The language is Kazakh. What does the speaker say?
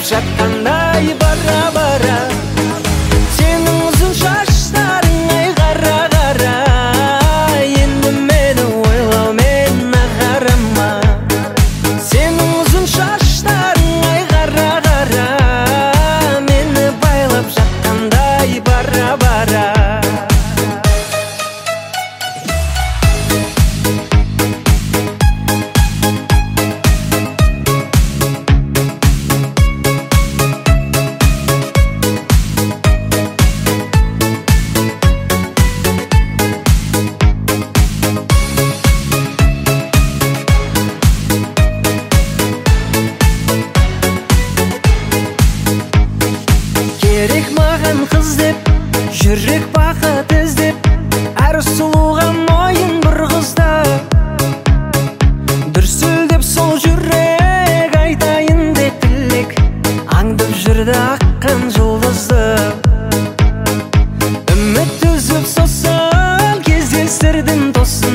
жатқандай бара-бара. Сенің ұзын шаштарың ай қара-қара, енді мені ойлаумен ағарама. Сенің ұзын шаштарың ай қара-қара, мені байлап жатқандай бара-бара. Керек маған қыз деп, жүрек бақыт іздеп, әр сұлуға мойын бұрғызды. Дүрсілдеп сол жүрек айтайын деп тілек, аңдып жүрді аққан жұлдызды. Үміт үзіп сосын кездестірдім тосын,